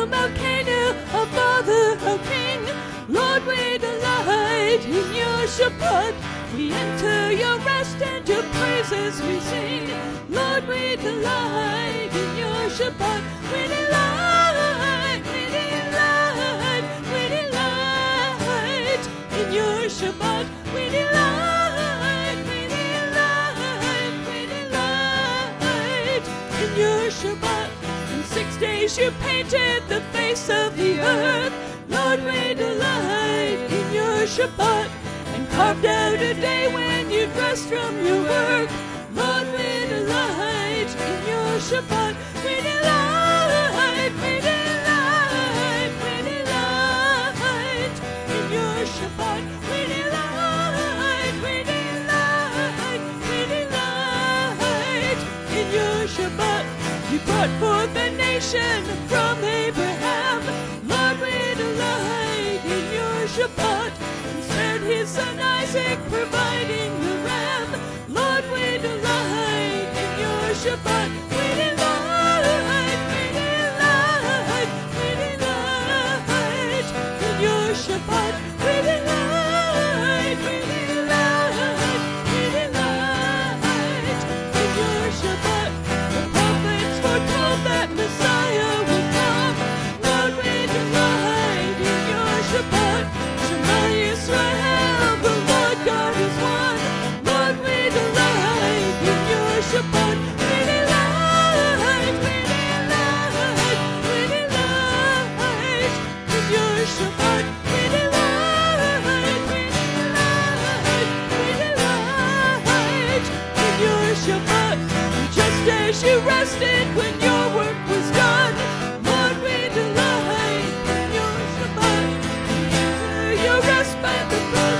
Abinu Malkeinu, our Father, our King. Lord, we delight in your Shabbat. We enter your rest and your praises we sing. Lord, we delight in your Shabbat. We delight, we delight, we delight in your Shabbat. We delight, we delight, we delight in your Shabbat. In 6 days you painted the face of the earth. Lord, we delight in your Shabbat. And carved out a day when you rest from your work. Lord, we delight in your Shabbat. We delight, we delight, we delight in your Shabbat. We delight, we delight, we delight in your Shabbat. You brought forth a nation from Abraham. Lord, we delight in your Shabbat. His son Isaac providing the ram. Lord, we delight in your Shabbat. We delight, we delight, we delight in your Shabbat. We delight, we delight, we delight in your Shabbat. The prophets foretold that Messiah would come. Lord, we delight in your Shabbat. Shema Yisrael, the Lord God is one. Lord, we delight in your Shabbat. We delight, we delight, we delight in your Shabbat. We delight, we delight, we delight in your Shabbat. Just as you rested when your work was done, Lord, we delight in your Shabbat. Enter your rest by the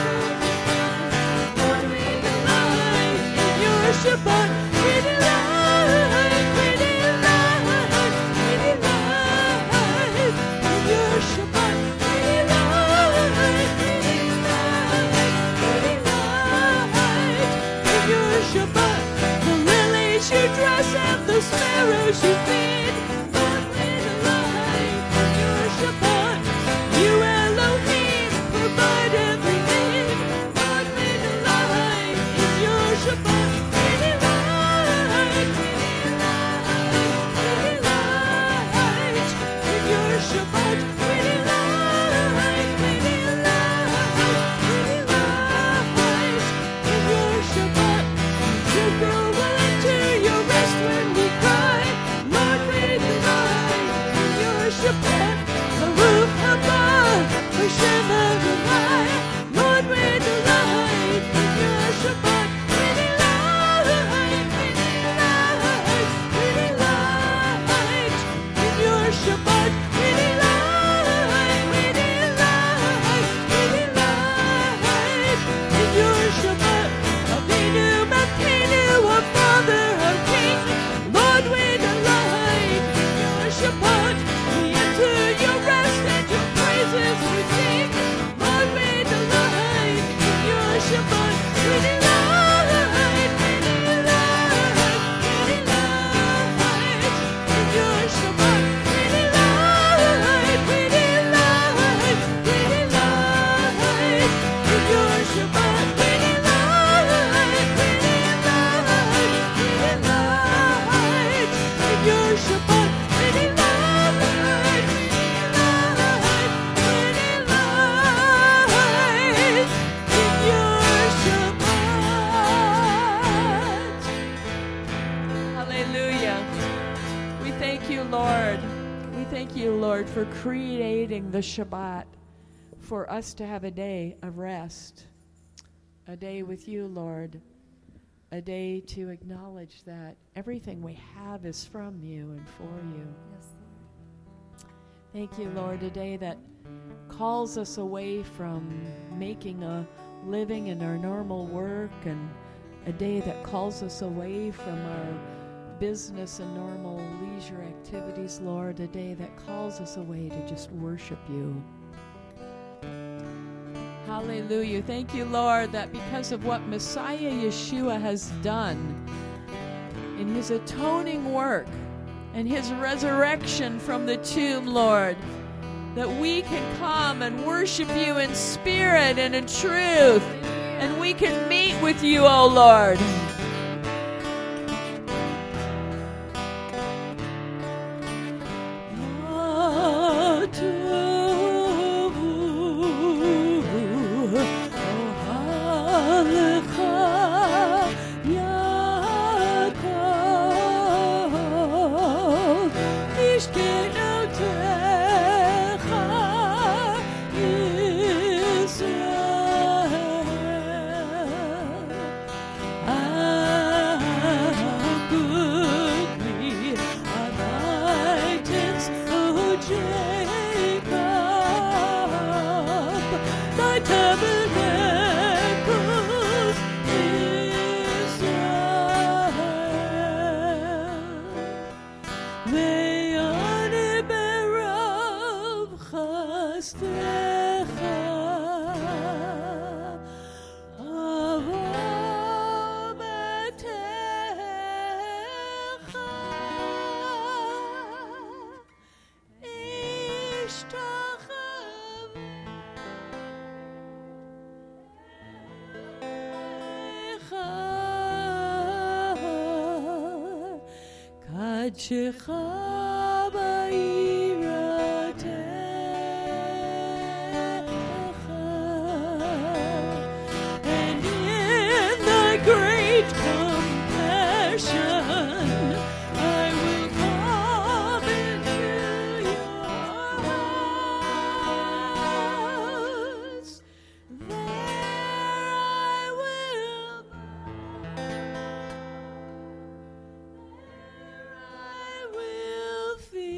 Lord, we delight in your Shabbat. We delight, we delight, we delight in your Shabbat. We delight, we delight, we delight in your Shabbat. The lilies you dress and the sparrows you feed. Lord, we delight in your Shabbat. You Elohim provide every need. Lord, we delight in your Shabbat. We delight, we delight, we delight in your Shabbat. We delight, we delight, we delight in your Shabbat. Jacob will enter your rest when we cry. Lord, we delight in your Shabbat. Baruch haba, Hashem Adonai. Lord, we delight in your Shabbat. We delight, we delight, we delight in your Shabbat. We delight, we delight, we delight in your Shabbat. Abinu Malkeinu, our Father, our King. Lord, we delight in your Shabbat. We enter your rest and your praises we sing. Lord, we delight in your Shabbat. We delight, we delight, we delight in your Shabbat. We delight, we delight, we delight in your Shabbat. We delight, we delight, we delight in your Shabbat. We delight, we delight, we delight in your Shabbat. Hallelujah. We thank you, Lord. We thank you, Lord, for creating the Shabbat for us to have a day of rest, a day with you, Lord, a day to acknowledge that everything we have is from you and for you. Yes, Lord. Thank you, Lord, a day that calls us away from making a living in our normal work, and a day that calls us away from our business and normal leisure activities, Lord, a day that calls us away to just worship you. Hallelujah. Thank you, Lord, that because of what Messiah Yeshua has done in his atoning work and his resurrection from the tomb, Lord, that we can come and worship you in spirit and in truth, and we can meet with you, O Lord. And in thy great compassion I will come into your house. There I will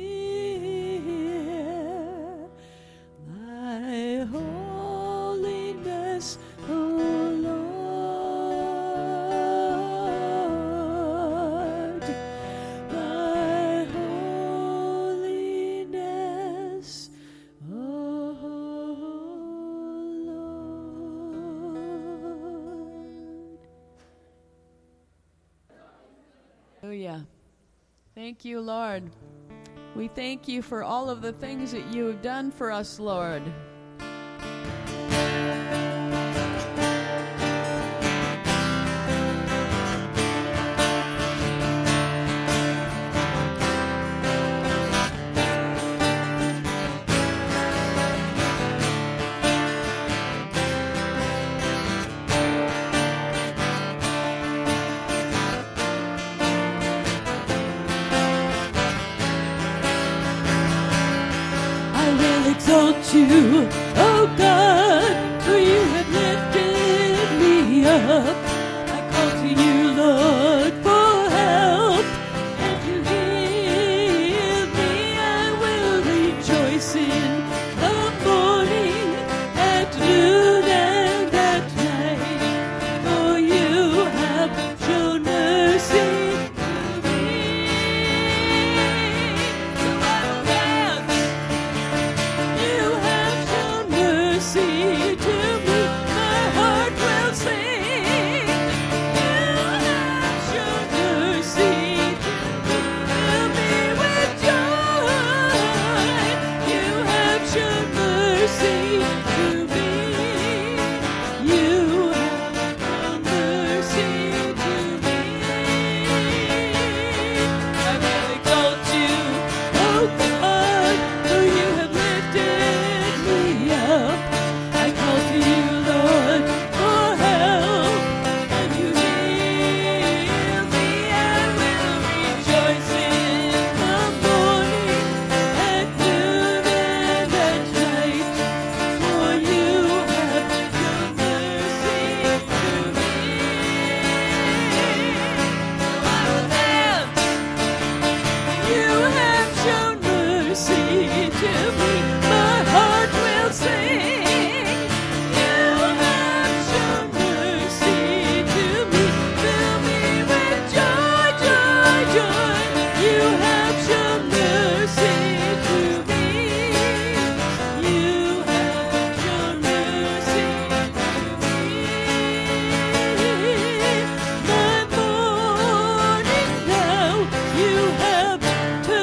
fear thy holiness, O Lord, thy holiness, O Lord. Hallelujah. Thank you, Lord. We thank you for all of the things that you have done for us, Lord. Exalt you, oh God, for you have lifted me up. I call to you, Lord, for help, and you hear me. I will rejoice in the morning, at noon, and at night, for you have shown mercy to me. So I will dance. You have shown mercy to me, my heart will sing. You have shown mercy to me, fill me with joy. You have shown mercy to me. You have shown mercy to me. I will exalt you, oh God, for you have lifted me up. I call to you, Lord, for help, and you hear me. I will rejoice in the morning, at noon, and at night, for you have shown mercy to me. So I will dance. You have shown mercy to me, my heart will sing. You have shown mercy to me, fill me with joy, joy, joy. You have shown mercy to me. You have shown mercy to me. My morning now, you have turned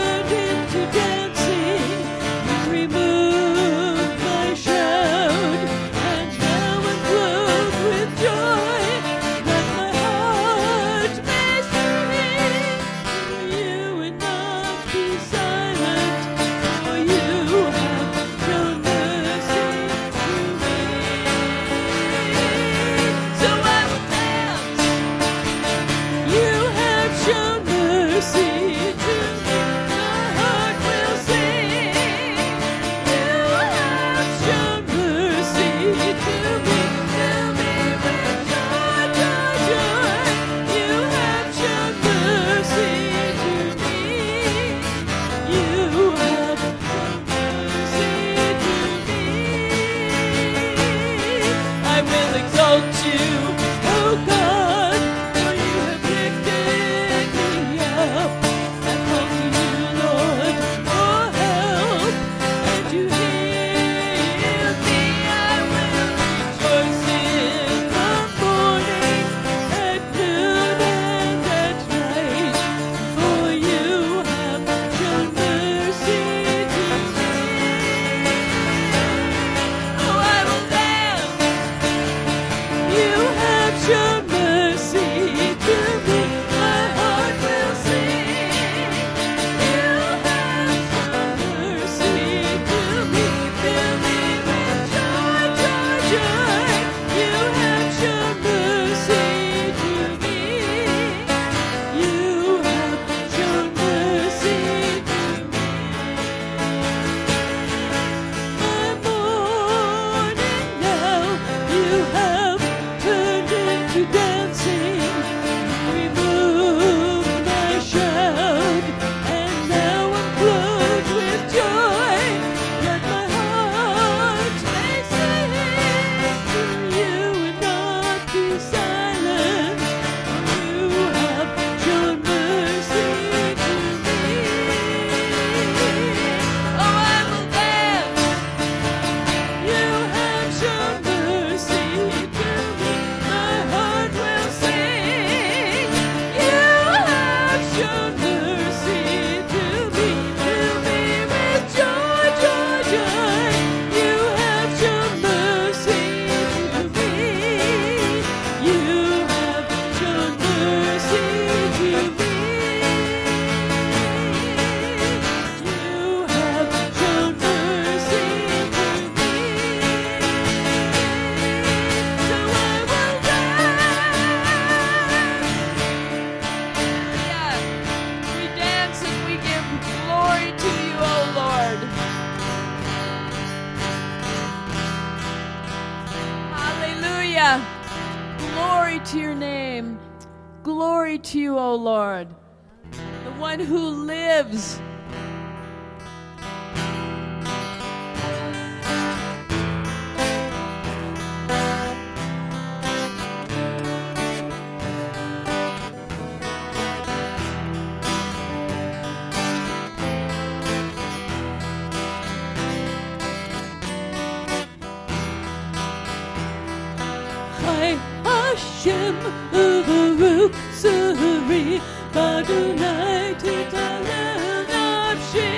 Hallelujah. Glory to your name. Glory to you, O Lord, the one who lives. Hashem uberuk suri badunai titalan nafshi.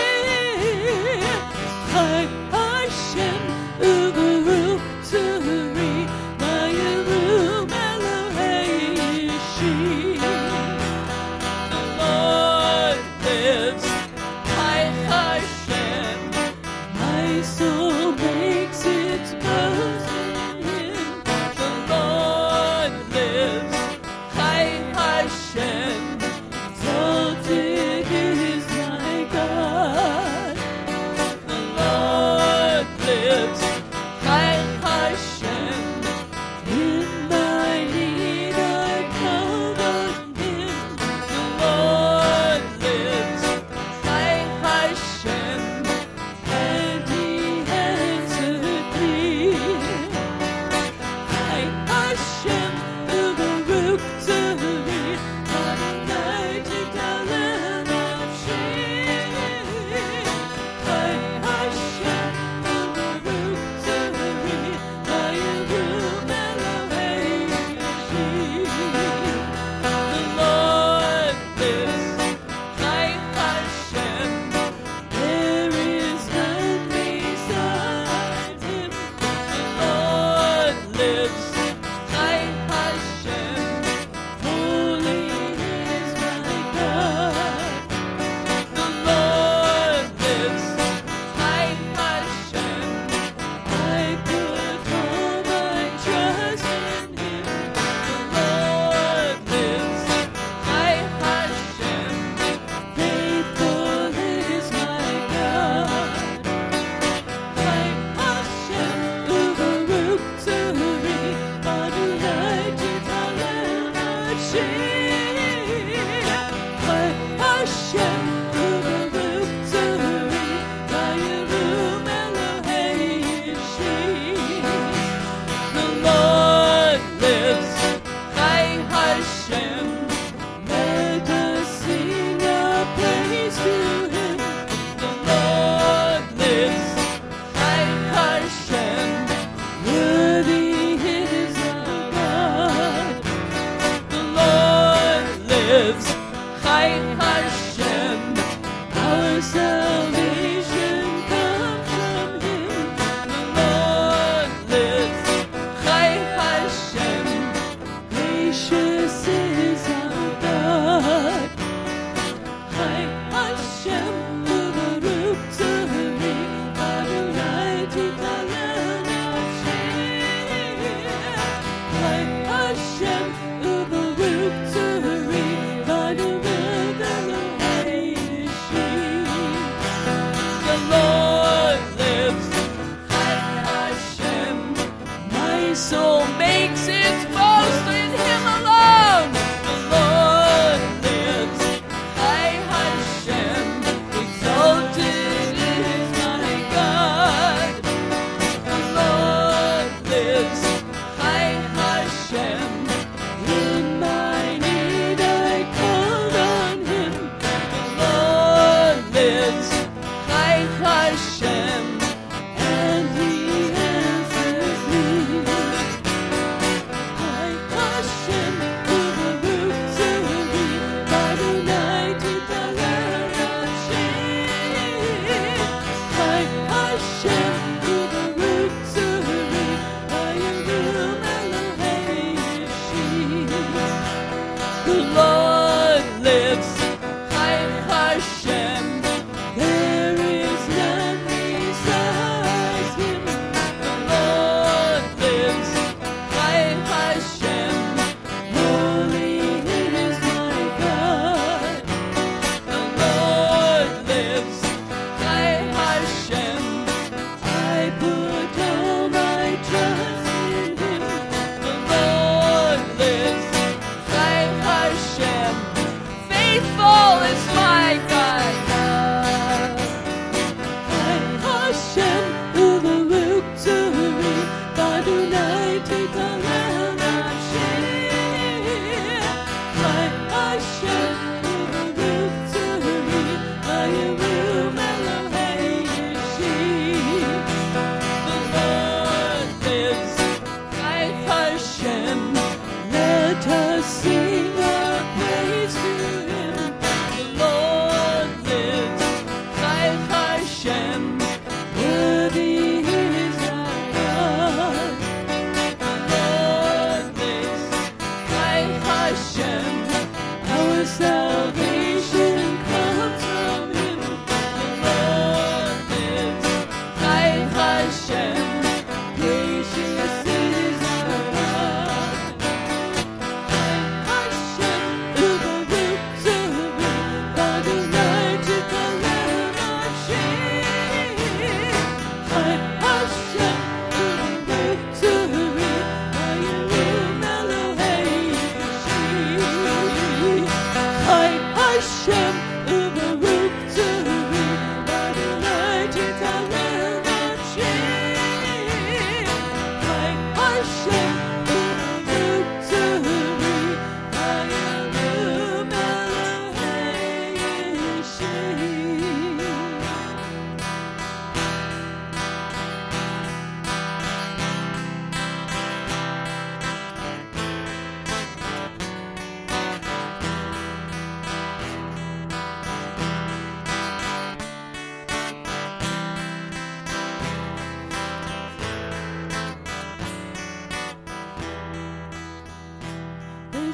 Hai Hashem uberuk suri mayeru Elohei ishi. The Lord lives. Hai Hashem, my soul makes its boast.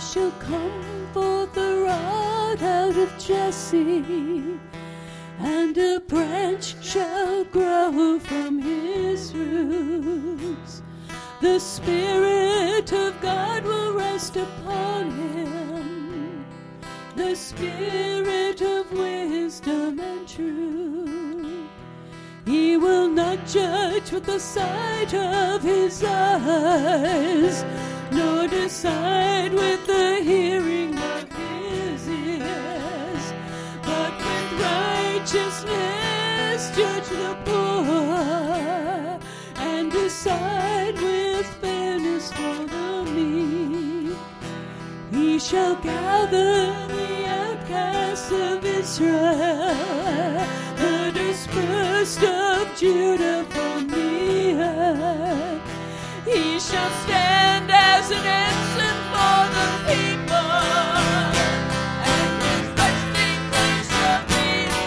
shall come forth a rod out of Jesse, and a branch shall grow from his roots. The Spirit of God will rest upon him, the Spirit of wisdom and truth. He will not judge with the sight of his eyes, nor decide with the hearing of his ears, but with righteousness judge the poor, and decide with fairness for the meek. He shall gather the outcasts of Israel, the dispersed of Judah from the earth. He shall stand as an ensign for the people, and his resting place shall be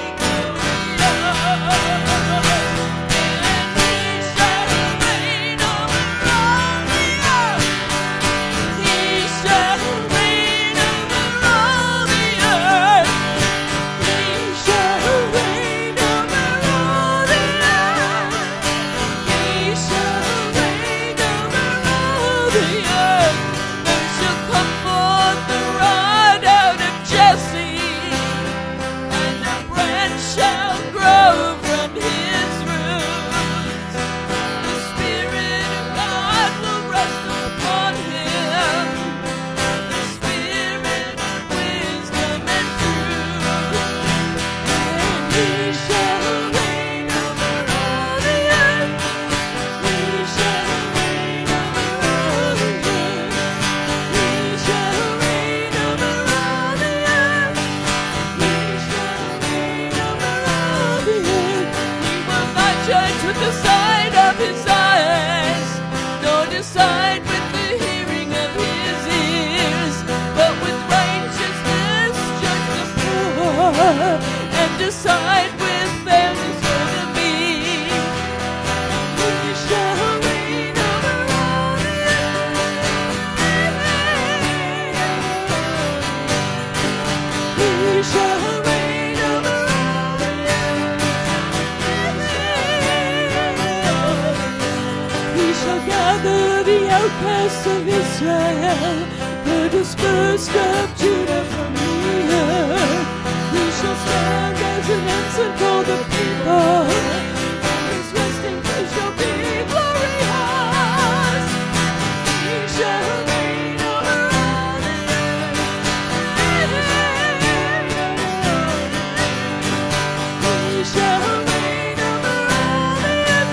glorious. And he shall reign over all the earth. He shall reign over all the earth. He shall reign over all the earth. He shall reign over all the earth. There shall come forth the rod out of Jesse, and a branch shall grow from his roots. The Spirit of God will rest upon him, the Spirit of wisdom and truth. And he shall reign over all the earth. He shall reign over all the earth. He shall reign over all the earth. He shall reign over all the earth. He will not judge with the sight of his eyes, nor decide with the hearing of his ears, but with righteousness judge the poor, and decide with fairness for the meek. He shall reign over all the earth. He shall reign over all the earth. He shall gather the outcasts of Israel, the dispersed of Judah from the earth. He shall stand as an ensign for the people, and his resting place shall be glorious. He shall reign over all the earth. He shall reign over all the earth.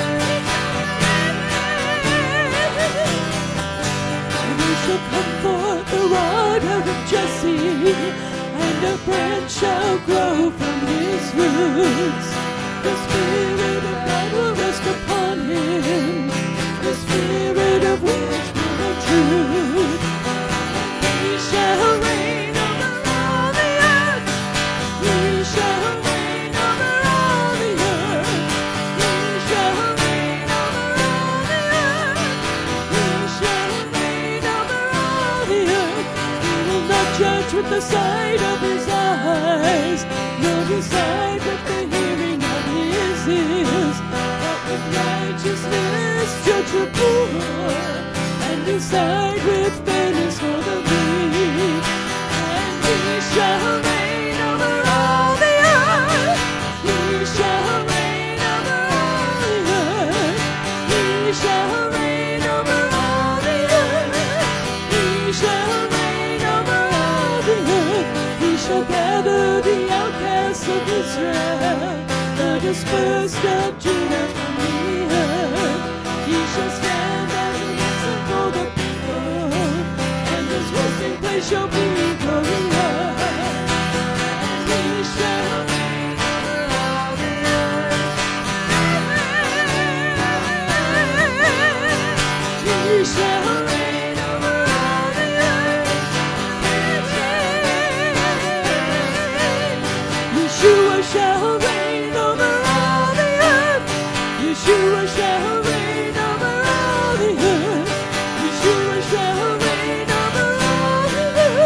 And he shall come forth a rod out of Jesse, and a branch shall grow from his roots. The Spirit of God will rest upon him, the Spirit of wisdom and truth. He shall reign over all the earth. He shall reign over all the earth. He shall reign over all the earth. He shall reign over all the earth. He will not judge with the sight of his eyes, nor decide with the hearing of his ears, but with righteousness judge the poor, and decide with fairness for the meek. And he shall reign over all the earth. He shall reign over all the earth. He shall reign over all the earth. He shall reign over all the earth. He shall gather the outcasts of Israel, the dispersed of Judah from the earth. He shall stand as an ensign for the people, and his resting place shall be glorious. And he shall reign over all the earth. He shall reign over all the earth. Yeshua shall reign over all the earth. Yeshua shall reign over all the earth. Yeshua shall reign over all the earth.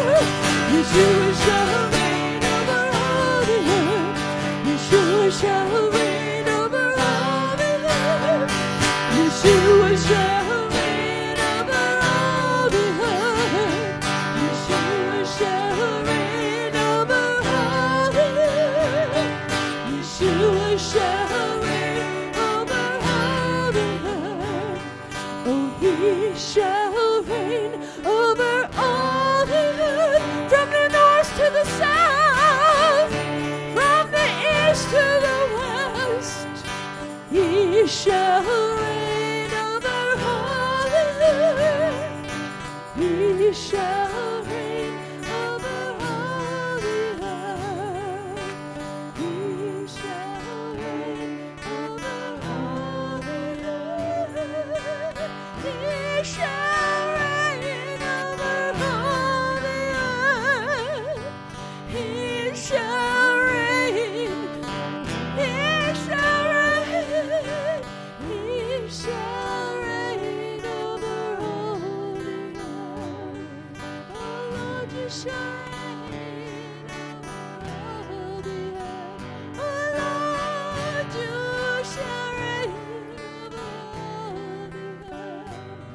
shall reign over all the earth. He shall reign over all the earth. He shall reign over all the earth. He shall reign over all the earth. He shall reign. He shall reign. He shall reign over all the earth. Oh Lord, you shall reign over all the earth. Oh Lord, you shall reign over all the earth.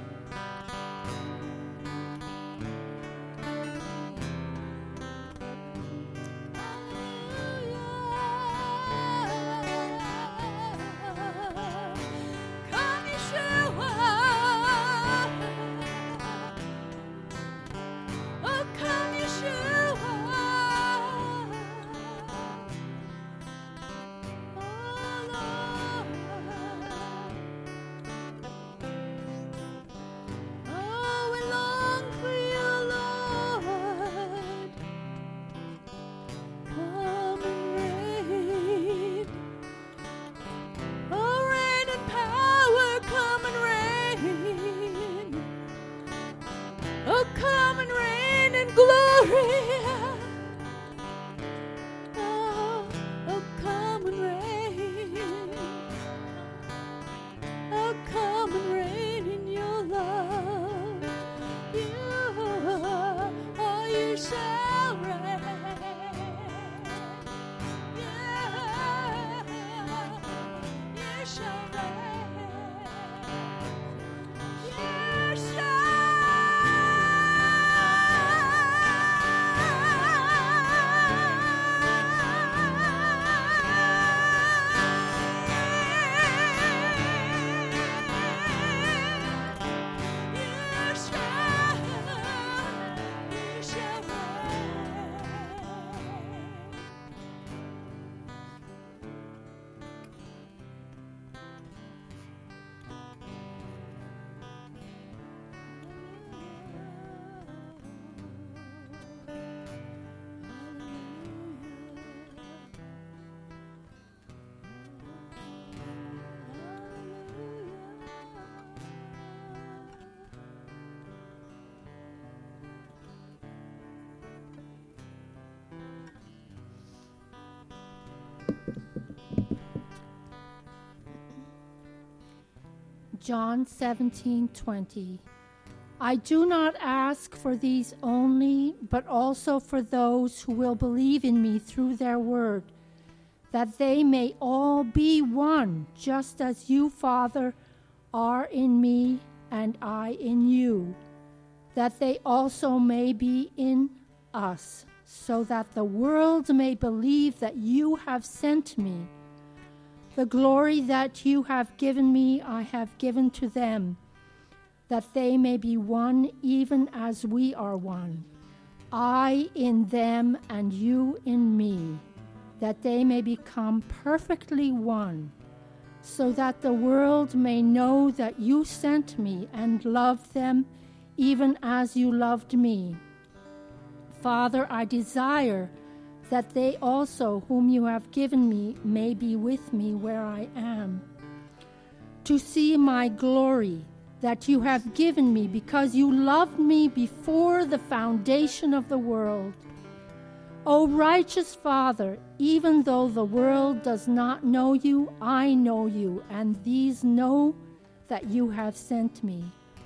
Come, Yeshua. Oh, come, Yeshua. Oh, Lord. Oh, we long for you, Lord. Come and reign. Oh, reign and power, come and reign. Oh, come and reign in glory. Oh, come and reign. Oh, come and reign in your love. You shall reign. Yeah, you shall reign. You John 17:20. I do not ask for these only, but also for those who will believe in me through their word, that they may all be one, just as you, Father, are in me and I in you, that they also may be in us, so that the world may believe that you have sent me. The glory that you have given me, I have given to them, that they may be one even as we are one. I in them and you in me, that they may become perfectly one, so that the world may know that you sent me and loved them even as you loved me. Father, I desire that they also, whom you have given me, may be with me where I am, to see my glory that you have given me, because you loved me before the foundation of the world. O righteous Father, even though the world does not know you, I know you, and these know that you have sent me.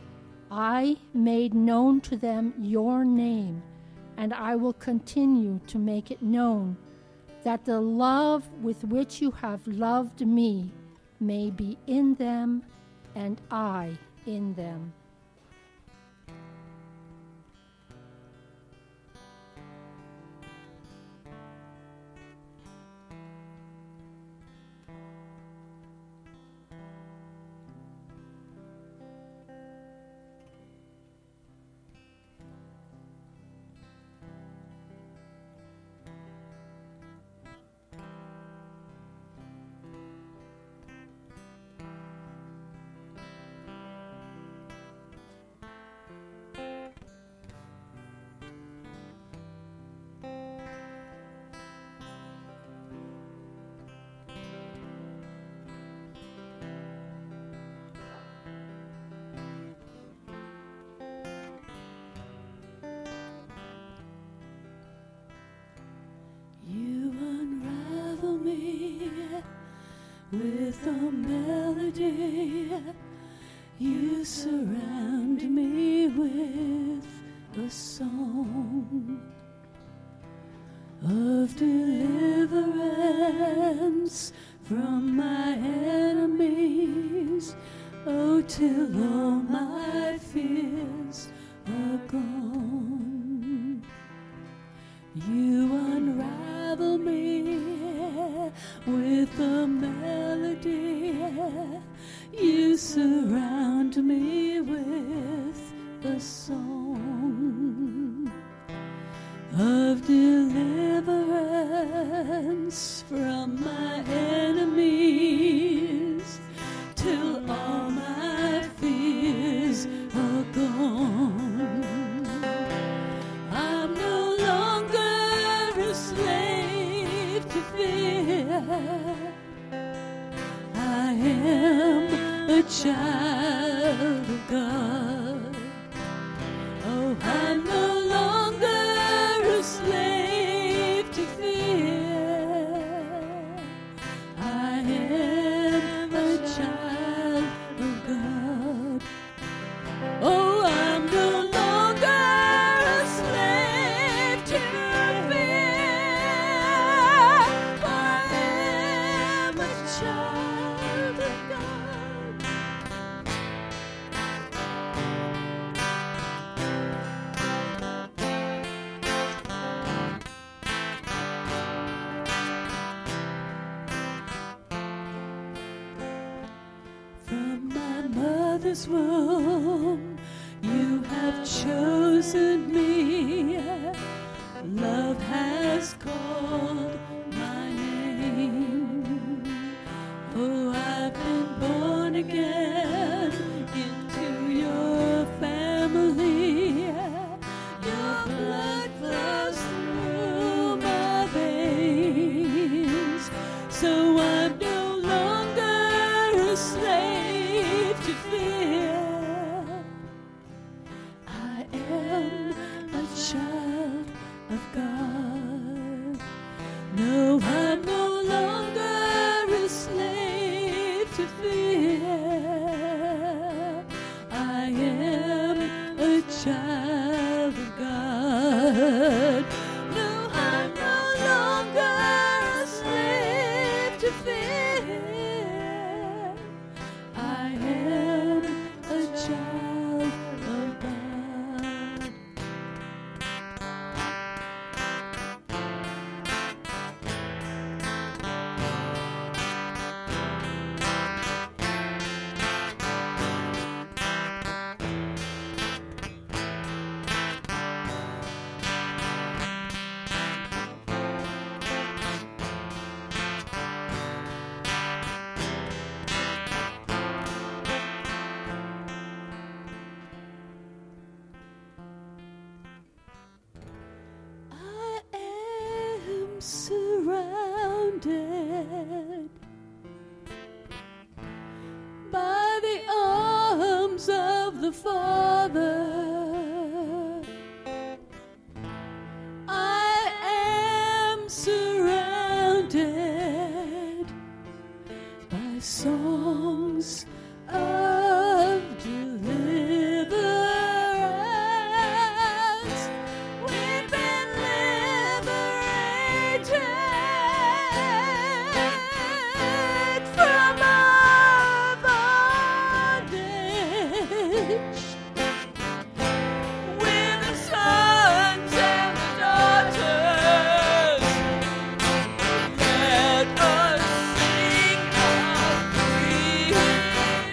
I made known to them your name, and I will continue to make it known, that the love with which you have loved me may be in them and I in them. with a melody. You surround me with a song of deliverance from my enemies. Oh, till all my fears are gone. You unravel me with a melody. You surround me with a song of deliverance from my enemies, till all my fears are gone. I'm no longer a slave to fear. I am a child of God. Oh, I'm no longer a slave to fear. I am a child of God. Oh, I'm no longer a slave to fear. I am a child of God. From my mother's womb, you have chosen me. Love has called my name. Oh, I've been born again into your family. Your blood flows through my veins. So I'm no longer a slave to fear. I am a child of God. No, I'm no longer a slave to fear. I am a child of God. No, I'm no longer a slave to fear. I am a child of God. I am surrounded by the arms of the Father. I am surrounded by songs of deliverance. We've been liberated from our bondage. We're the sons and the daughters. Let us sing our freedom.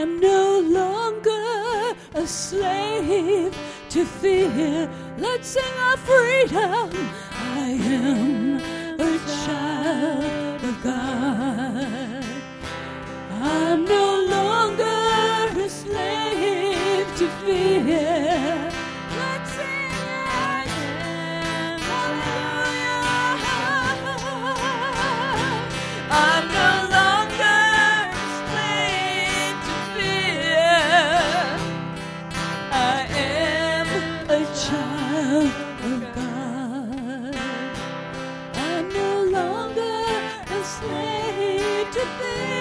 I'm no longer a slave to fear. Let's sing our freedom. I am a child of God. I'm no longer a slave to fear. Let's sing I am. Hallelujah. I'm no longer a slave to fear. I am a child of God. I'm no longer a slave to fear.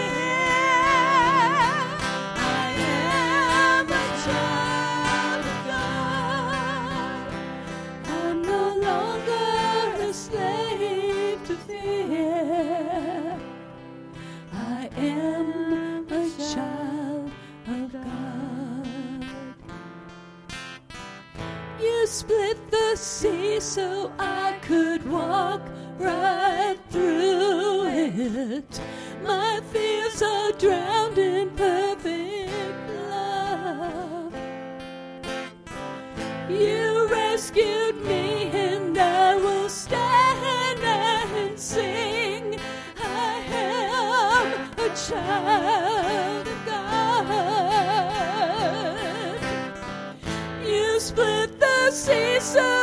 Split the sea so I could walk right through it. My fears are drowned in perfect love. You rescued me and I will stand and sing. I am a child of God. You split the sea so